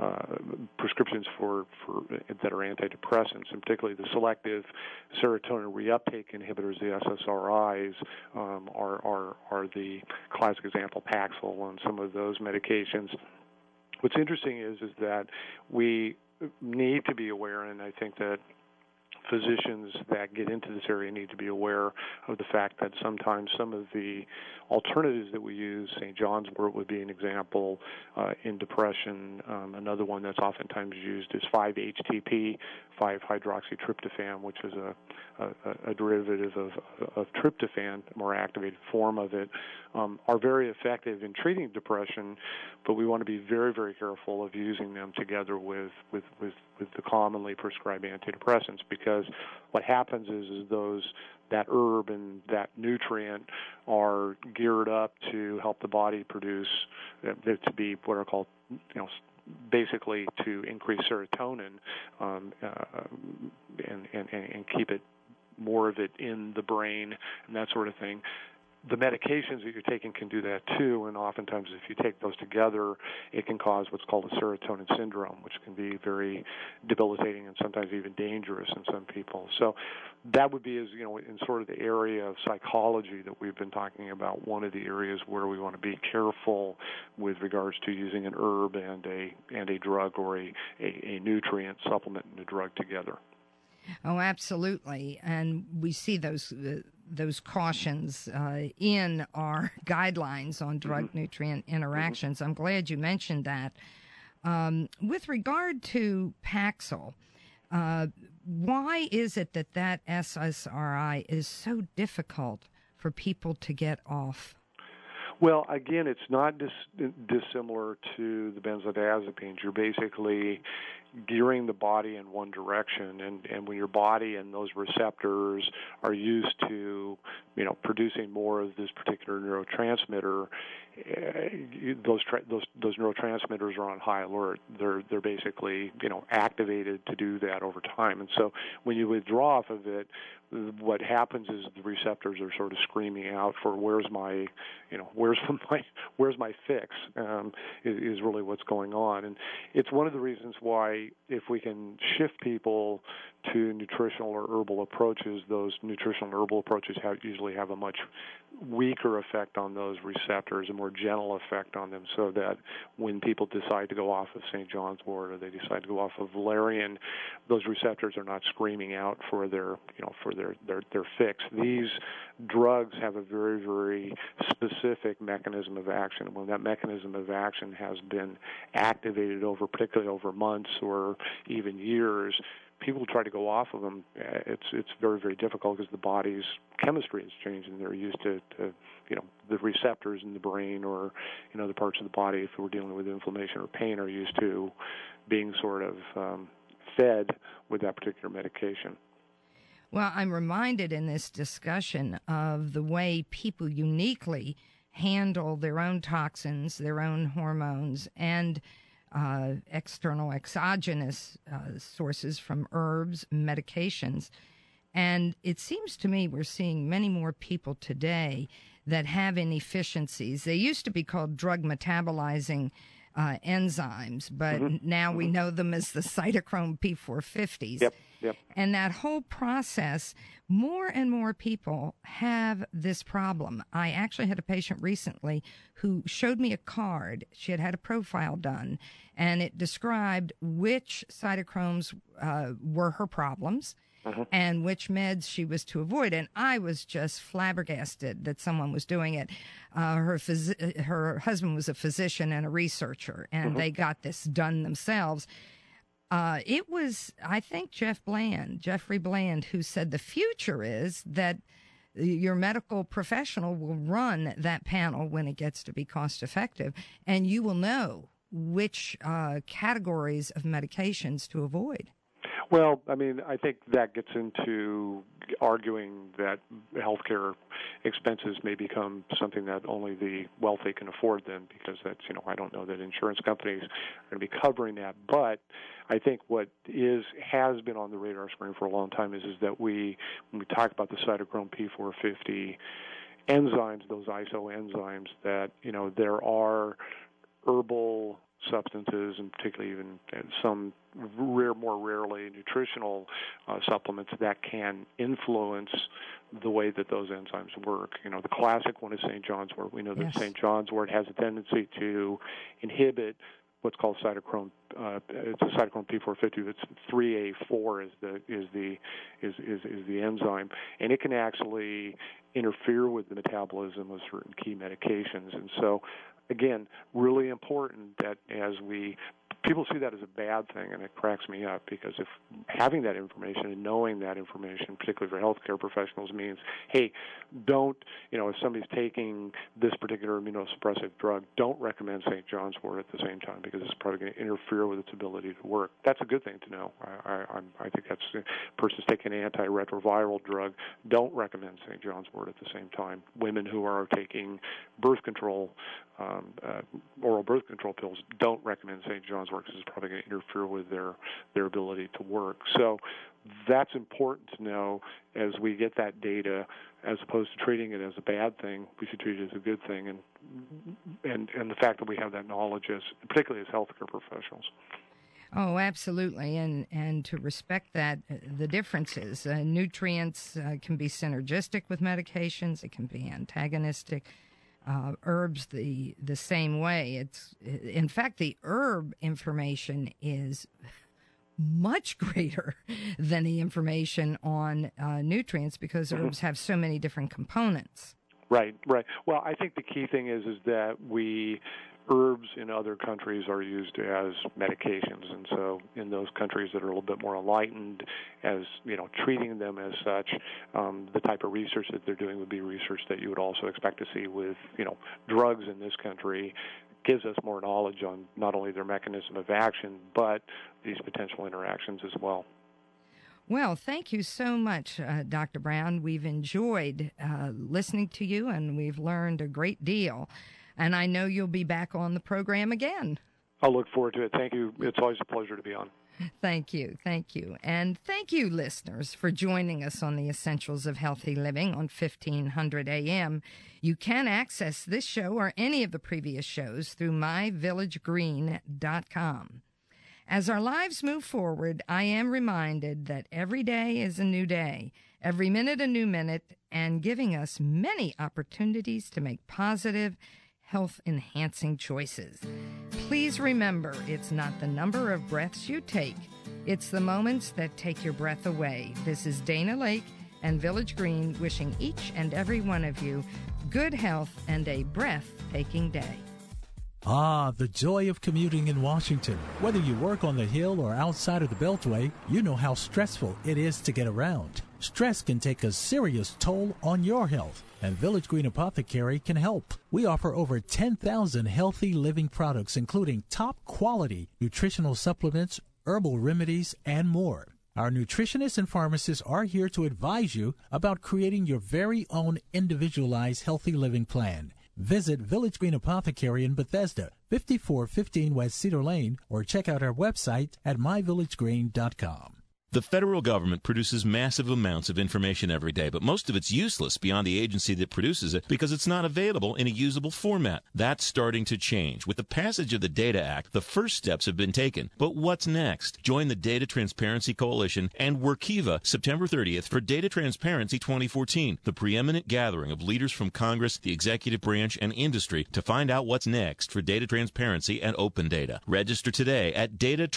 for that are antidepressants, and particularly the selective serotonin reuptake inhibitors, the SSRIs, are the classic example, Paxil and some of those medications. What's interesting is that we need to be aware, and I think that physicians that get into this area need to be aware of the fact that sometimes some of the alternatives that we use, St. John's wort would be an example in depression. Another one that's oftentimes used is 5-HTP, 5-hydroxytryptophan, which is a derivative of tryptophan, a more activated form of it, are very effective in treating depression, but we want to be very, very careful of using them together with the commonly prescribed antidepressants, because what happens is that herb and that nutrient are geared up to help the body produce, to be what are called, basically to increase serotonin and keep it more of it in the brain and that sort of thing. The medications that you're taking can do that too, and oftentimes if you take those together, it can cause what's called a serotonin syndrome, which can be very debilitating and sometimes even dangerous in some people. So that would be, in sort of the area of psychology that we've been talking about, one of the areas where we want to be careful with regards to using an herb and a drug or a nutrient supplement and a drug together. Oh, absolutely. And we see those cautions in our guidelines on drug-nutrient interactions. I'm glad you mentioned that. With regard to Paxil, why is it that SSRI is so difficult for people to get off? Well, again, it's not dissimilar to the benzodiazepines. You're basically gearing the body in one direction, and when your body and those receptors are used to, producing more of this particular neurotransmitter, those neurotransmitters are on high alert. They're basically activated to do that over time. And so when you withdraw off of it, what happens is the receptors are sort of screaming out for where's my fix, is really what's going on. And it's one of the reasons why if we can shift people to nutritional or herbal approaches, those nutritional and herbal approaches usually have a much weaker effect on those receptors, a more gentle effect on them, so that when people decide to go off of St. John's wort or they decide to go off of valerian, those receptors are not screaming out for their fix. These drugs have a very, very specific mechanism of action. When that mechanism of action has been activated particularly over months or even years, people try to go off of them. It's very, very difficult because the body's chemistry has changed, and they're used to the receptors in the brain or the parts of the body, if we're dealing with inflammation or pain, are used to being sort of fed with that particular medication. Well, I'm reminded in this discussion of the way people uniquely handle their own toxins, their own hormones, and external exogenous sources from herbs, medications. And it seems to me we're seeing many more people today that have inefficiencies. They used to be called drug metabolizing enzymes, but now we know them as the cytochrome P450s. Yep. And that whole process, more and more people have this problem. I actually had a patient recently who showed me a card. She had a profile done, and it described which cytochromes were her problems and which meds she was to avoid. And I was just flabbergasted that someone was doing it. Her husband was a physician and a researcher, and they got this done themselves. It was, I think, Jeffrey Bland, who said the future is that your medical professional will run that panel when it gets to be cost effective, and you will know which categories of medications to avoid. Well, I mean, I think that gets into arguing that healthcare expenses may become something that only the wealthy can afford then, because that's, I don't know that insurance companies are going to be covering that. But I think what has been on the radar screen for a long time is that when we talk about the cytochrome P450 enzymes, those isoenzymes, that, there are herbal substances, and particularly even some more rarely nutritional supplements that can influence the way that those enzymes work. The classic one is St. John's wort. We know that St. John's wort has a tendency to inhibit what's called cytochrome. It's a cytochrome P450. That's 3A4 is the enzyme, and it can actually interfere with the metabolism of certain key medications. And so, again, really important that people see that as a bad thing, and it cracks me up, because if having that information and knowing that information, particularly for healthcare professionals, means, hey, don't, if somebody's taking this particular immunosuppressive drug, don't recommend St. John's wort at the same time, because it's probably going to interfere with its ability to work. That's a good thing to know. I think that's, a person's taking an antiretroviral drug, don't recommend St. John's wort at the same time. Women who are taking birth control, oral birth control pills, don't recommend St. John's wort, because it's probably going to interfere with their ability to work. So that's important to know as we get that data. As opposed to treating it as a bad thing, we should treat it as a good thing, and the fact that we have that knowledge, particularly as healthcare professionals. Oh, absolutely, and to respect that, the differences. Nutrients can be synergistic with medications. It can be antagonistic. Herbs the same way. In fact, the herb information is much greater than the information on nutrients, because herbs have so many different components. Right. Well, I think the key thing is that herbs in other countries are used as medications, and so in those countries that are a little bit more enlightened, as treating them as such, the type of research that they're doing would be research that you would also expect to see with drugs in this country. Gives us more knowledge on not only their mechanism of action, but these potential interactions as well. Well, thank you so much, Dr. Brown. We've enjoyed listening to you, and we've learned a great deal. And I know you'll be back on the program again. I'll look forward to it. Thank you. It's always a pleasure to be on. Thank you. Thank you. And thank you, listeners, for joining us on the Essentials of Healthy Living on 1500 AM. You can access this show or any of the previous shows through myvillagegreen.com. As our lives move forward, I am reminded that every day is a new day, every minute a new minute, and giving us many opportunities to make positive, health-enhancing choices. Please remember, it's not the number of breaths you take, it's the moments that take your breath away. This is Dana Lake and Village Green wishing each and every one of you good health and a breathtaking day. Ah, the joy of commuting in Washington. Whether you work on the Hill or outside of the Beltway, you know how stressful it is to get around. Stress can take a serious toll on your health, and Village Green Apothecary can help. We offer over 10,000 healthy living products, including top-quality nutritional supplements, herbal remedies, and more. Our nutritionists and pharmacists are here to advise you about creating your very own individualized healthy living plan. Visit Village Green Apothecary in Bethesda, 5415 West Cedar Lane, or check out our website at myvillagegreen.com. The federal government produces massive amounts of information every day, but most of it's useless beyond the agency that produces it because it's not available in a usable format. That's starting to change. With the passage of the Data Act, the first steps have been taken. But what's next? Join the Data Transparency Coalition and Workiva September 30th for Data Transparency 2014, the preeminent gathering of leaders from Congress, the executive branch, and industry to find out what's next for data transparency and open data. Register today at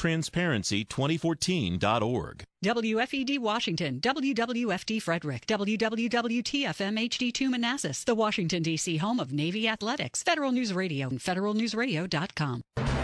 datatransparency2014.org. WFED Washington, WWFD Frederick, WWWTFM HD2 Manassas, the Washington, D.C. home of Navy Athletics, Federal News Radio, and federalnewsradio.com.